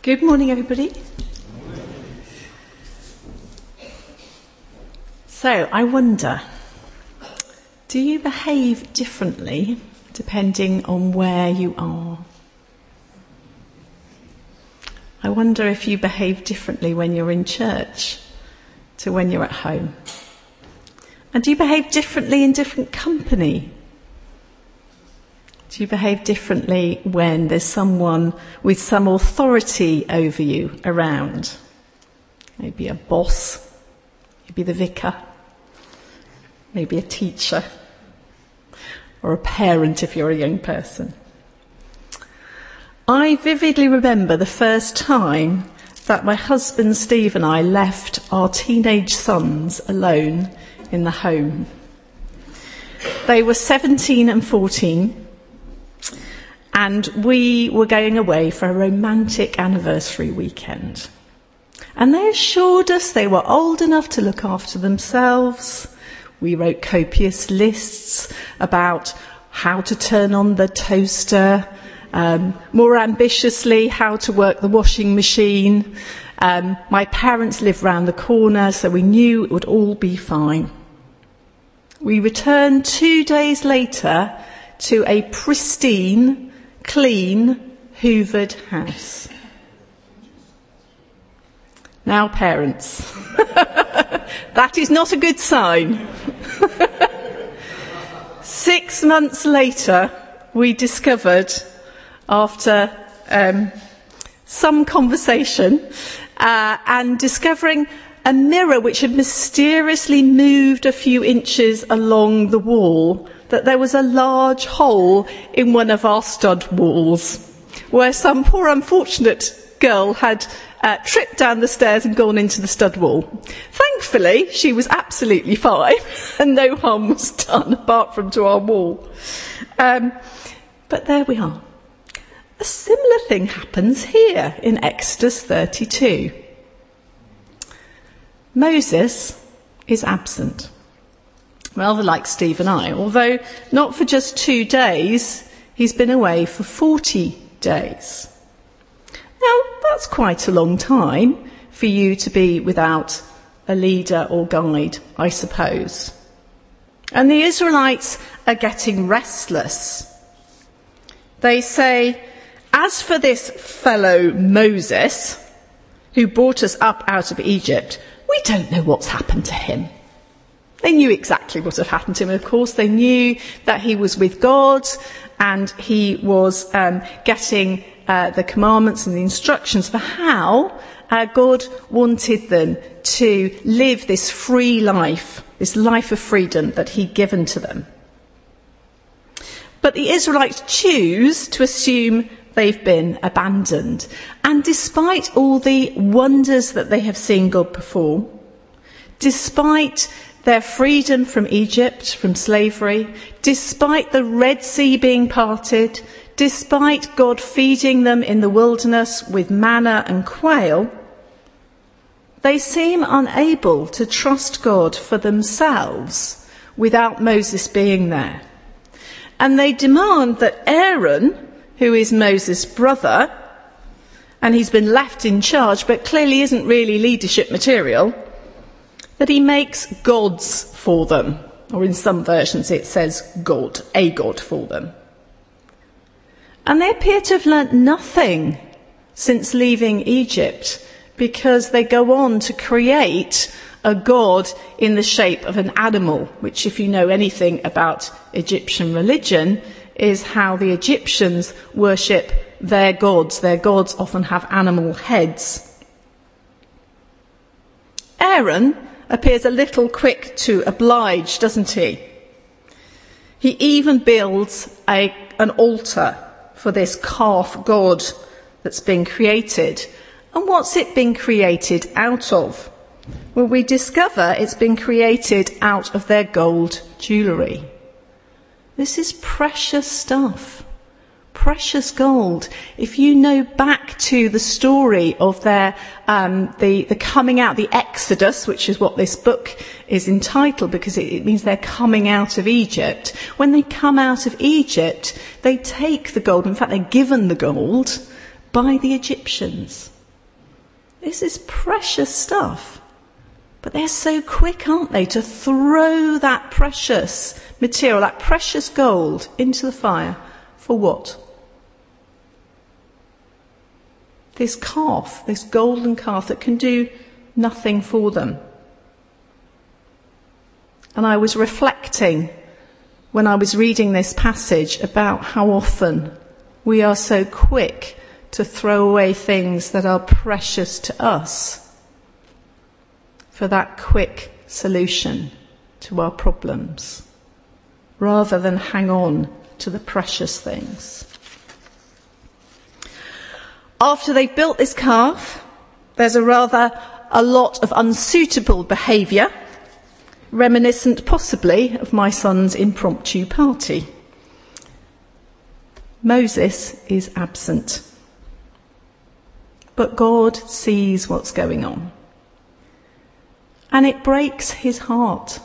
Good morning, everybody. So, I wonder, do you behave differently depending on where you are? I wonder if you behave differently when you're in church to when you're at home. And do you behave differently in different company? Do you behave differently when there's someone with some authority over you around? Maybe a boss, maybe the vicar, maybe a teacher, or a parent if you're a young person. I vividly remember the first time that my husband Steve and I left our teenage sons alone in the home. They were 17 and 14. And we were going away for a romantic anniversary weekend. And they assured us they were old enough to look after themselves. We wrote copious lists about how to turn on the toaster, more ambitiously, how to work the washing machine. My parents lived round the corner, so we knew it would all be fine. We returned 2 days later to a pristine, clean, hoovered house. Now, parents, that is not a good sign. 6 months later, we discovered, after some conversation, and discovering a mirror which had mysteriously moved a few inches along the wall, that there was a large hole in one of our stud walls, where some poor unfortunate girl had tripped down the stairs and gone into the stud wall. Thankfully, she was absolutely fine, and no harm was done, apart from to our wall. But there we are. A similar thing happens here in Exodus 32. Moses is absent, rather like Steve and I, although not for just 2 days, he's been away for 40 days. Now, that's quite a long time for you to be without a leader or guide, I suppose. And the Israelites are getting restless. They say, "As for this fellow Moses, who brought us up out of Egypt, we don't know what's happened to him." They knew exactly what had happened to him, of course. They knew that he was with God and he was getting the commandments and the instructions for how God wanted them to live this free life, this life of freedom that he'd given to them. But the Israelites choose to assume they've been abandoned. And despite all the wonders that they have seen God perform, despite their freedom from Egypt, from slavery, despite the Red Sea being parted, despite God feeding them in the wilderness with manna and quail, they seem unable to trust God for themselves without Moses being there. And they demand that Aaron, who is Moses' brother, and he's been left in charge, but clearly isn't really leadership material, that he makes gods for them. Or in some versions it says God, a god for them. And they appear to have learnt nothing since leaving Egypt, because they go on to create a god in the shape of an animal, which, if you know anything about Egyptian religion, is how the Egyptians worship their gods. Their gods often have animal heads. Aaron appears a little quick to oblige, doesn't he? He even builds an altar for this calf god that's been created. And what's it been created out of? Well, we discover it's been created out of their gold jewellery. This is precious stuff. Precious gold. If you know back to the story of their the coming out, the Exodus, which is what this book is entitled, because it means they're coming out of Egypt. When they come out of Egypt, they take the gold. In fact, they're given the gold by the Egyptians. This is precious stuff. But they're so quick, aren't they, to throw that precious material, that precious gold, into the fire. For what? This calf, this golden calf that can do nothing for them. And I was reflecting when I was reading this passage about how often we are so quick to throw away things that are precious to us for that quick solution to our problems, rather than hang on to the precious things. After they've built this calf, there's a lot of unsuitable behaviour, reminiscent possibly of my son's impromptu party. Moses is absent. But God sees what's going on. And it breaks his heart.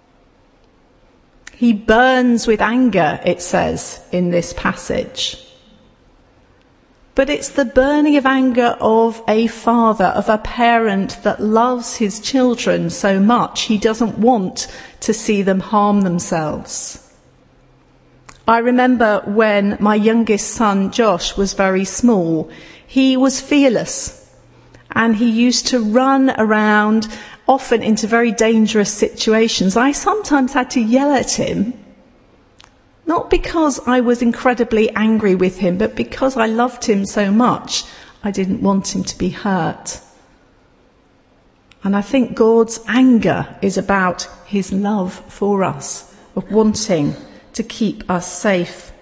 He burns with anger, it says in this passage. But it's the burning of anger of a father, of a parent that loves his children so much he doesn't want to see them harm themselves. I remember when my youngest son, Josh, was very small, he was fearless and he used to run around, often into very dangerous situations. I sometimes had to yell at him, not because I was incredibly angry with him, but because I loved him so much, I didn't want him to be hurt. And I think God's anger is about his love for us, of wanting to keep us safe.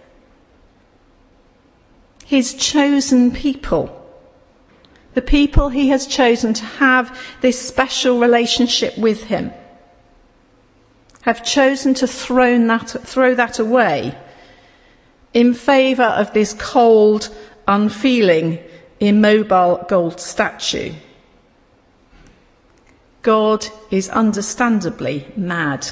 His chosen people, the people he has chosen to have this special relationship with him, have chosen to throw that away in favour of this cold, unfeeling, immobile gold statue. God is understandably mad.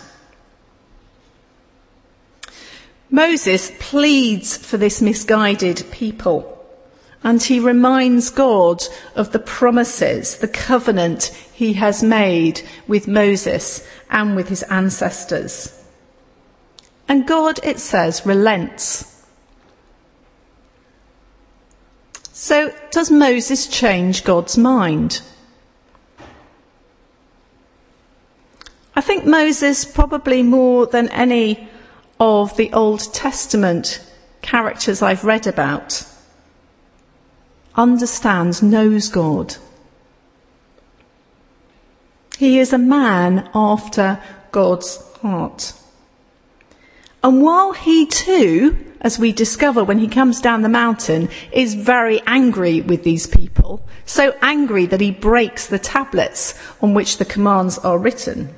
Moses pleads for this misguided people, and he reminds God of the promises, the covenant he has made with Moses and with his ancestors. And God, it says, relents. So does Moses change God's mind? I think Moses, probably more than any of the Old Testament characters I've read about, understands, knows God. He is a man after God's heart. And while he too, as we discover when he comes down the mountain, is very angry with these people, so angry that he breaks the tablets on which the commands are written,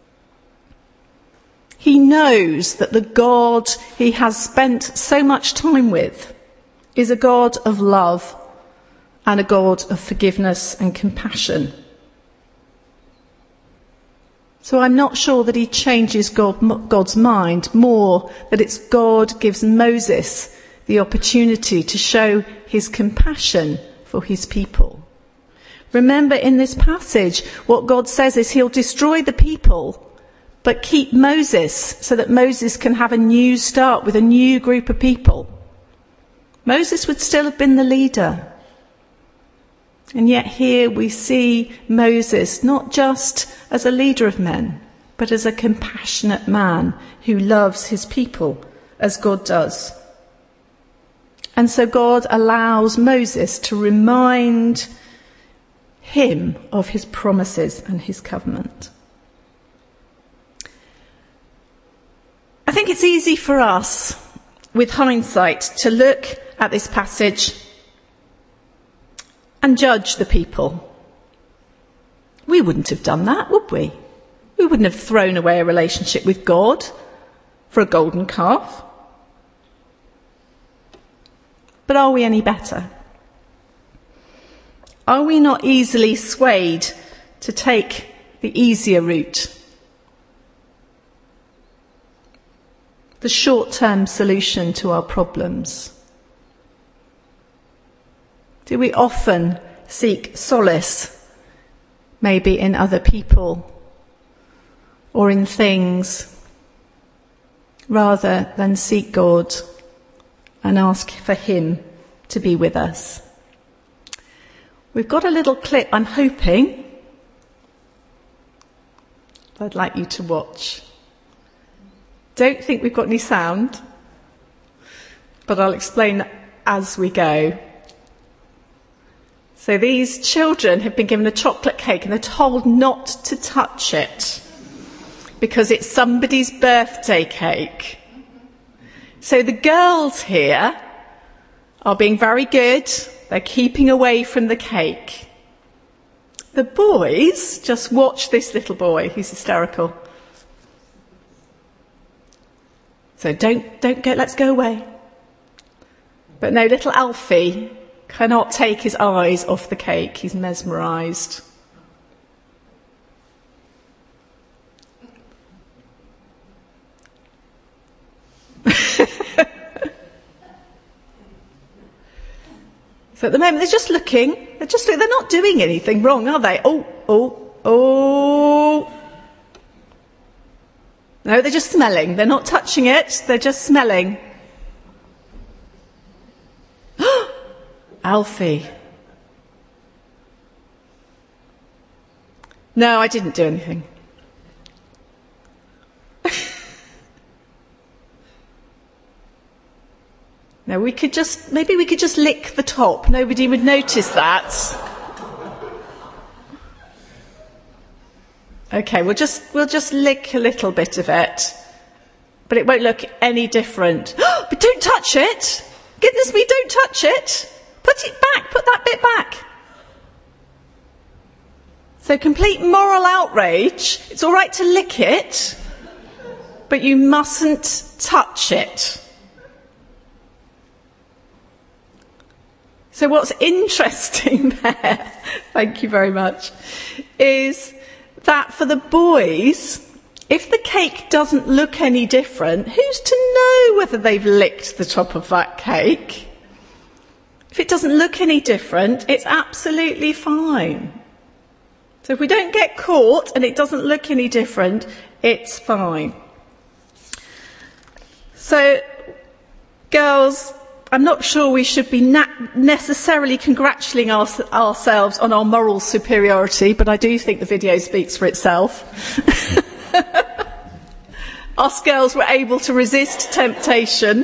he knows that the God he has spent so much time with is a God of love and a God of forgiveness and compassion. So I'm not sure that he changes God's mind, more that it's God gives Moses the opportunity to show his compassion for his people. Remember in this passage, what God says is he'll destroy the people, but keep Moses so that Moses can have a new start with a new group of people. Moses would still have been the leader. And yet here we see Moses not just as a leader of men, but as a compassionate man who loves his people as God does. And so God allows Moses to remind him of his promises and his covenant. I think it's easy for us, with hindsight, to look at this passage and judge the people. We wouldn't have done that, would we? We wouldn't have thrown away a relationship with God for a golden calf. But are we any better? Are we not easily swayed to take the easier route? The short-term solution to our problems? Do we often seek solace maybe in other people or in things, rather than seek God and ask for him to be with us. We've got a little clip, I'm hoping, I'd like you to watch. Don't think we've got any sound, but I'll explain as we go. So these children have been given a chocolate cake and they're told not to touch it because it's somebody's birthday cake. So the girls here are being very good. They're keeping away from the cake. The boys, just watch this little boy. He's hysterical. So don't go, let's go away. But no, little Alfie cannot take his eyes off the cake. He's mesmerised. So at the moment, they're just looking. They're not doing anything wrong, are they? Oh. No, they're just smelling. They're not touching it. They're just smelling. Alfie. No, I didn't do anything. No, maybe we could just lick the top. Nobody would notice that. Okay, we'll just lick a little bit of it. But it won't look any different. But don't touch it! Goodness me, don't touch it! Put it back, put that bit back. So complete moral outrage. It's all right to lick it, but you mustn't touch it. So what's interesting there, thank you very much, is that for the boys, if the cake doesn't look any different, who's to know whether they've licked the top of that cake? If it doesn't look any different, it's absolutely fine. So if we don't get caught and it doesn't look any different, it's fine. So, girls, I'm not sure we should be necessarily congratulating ourselves on our moral superiority, but I do think the video speaks for itself. Us girls were able to resist temptation.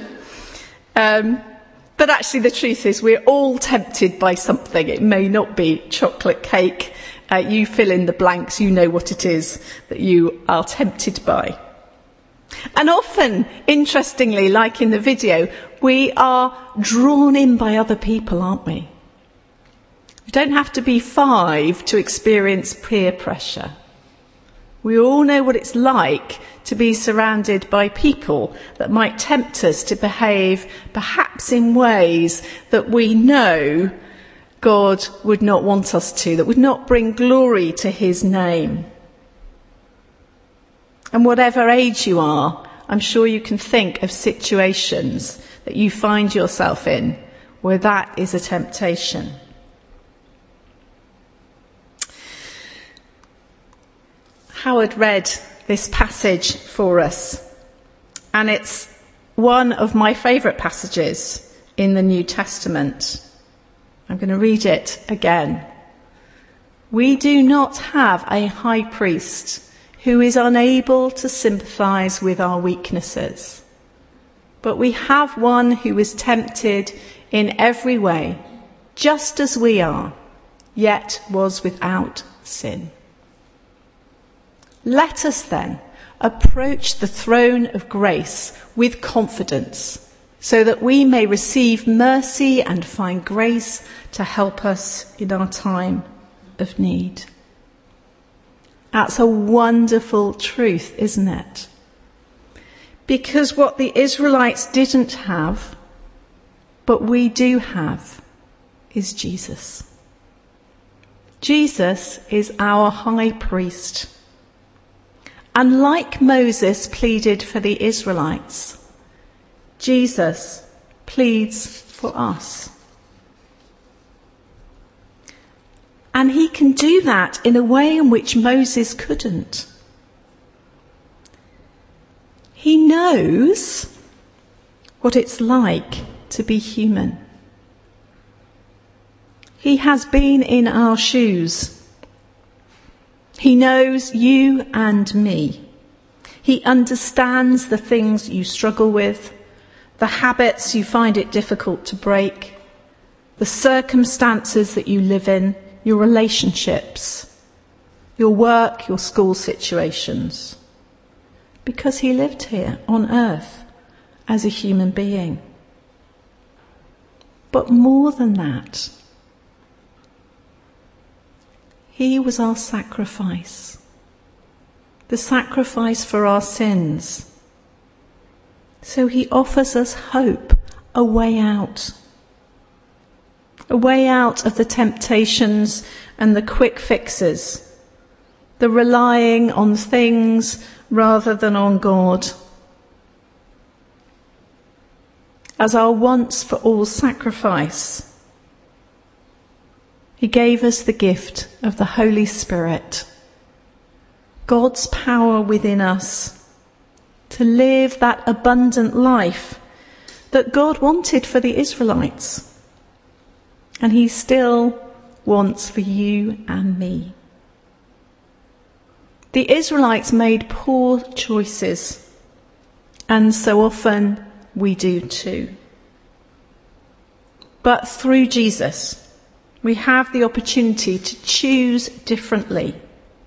But actually the truth is we're all tempted by something. It may not be chocolate cake. You fill in the blanks. You know what it is that you are tempted by. And often, interestingly, like in the video, we are drawn in by other people, aren't we? You don't have to be 5 to experience peer pressure. We all know what it's like to be surrounded by people that might tempt us to behave perhaps in ways that we know God would not want us to, that would not bring glory to his name. And whatever age you are, I'm sure you can think of situations that you find yourself in where that is a temptation. Howard read this passage for us, and it's one of my favourite passages in the New Testament. I'm going to read it again. We do not have a high priest who is unable to sympathise with our weaknesses, but we have one who is tempted in every way, just as we are, yet was without sin. Let us then approach the throne of grace with confidence, so that we may receive mercy and find grace to help us in our time of need. That's a wonderful truth, isn't it? Because what the Israelites didn't have, but we do have, is Jesus. Jesus is our high priest. And like Moses pleaded for the Israelites, Jesus pleads for us. And he can do that in a way in which Moses couldn't. He knows what it's like to be human. He has been in our shoes. He knows you and me. He understands the things you struggle with, the habits you find it difficult to break, the circumstances that you live in, your relationships, your work, your school situations. Because he lived here on earth as a human being. But more than that, he was our sacrifice. The sacrifice for our sins. So he offers us hope, a way out. A way out of the temptations and the quick fixes. The relying on things rather than on God. As our once for all sacrifice, he gave us the gift of the Holy Spirit, God's power within us to live that abundant life that God wanted for the Israelites. And he still wants for you and me. The Israelites made poor choices, and so often we do too. But through Jesus, we have the opportunity to choose differently.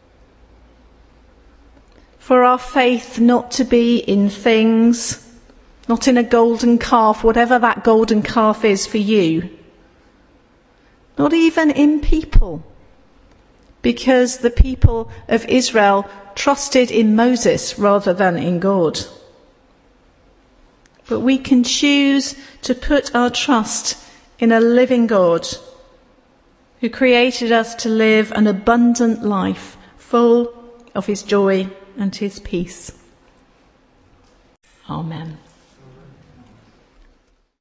For our faith not to be in things, not in a golden calf, whatever that golden calf is for you. Not even in people, because the people of Israel trusted in Moses rather than in God. But we can choose to put our trust in a living God who created us to live an abundant life full of his joy and his peace. Amen.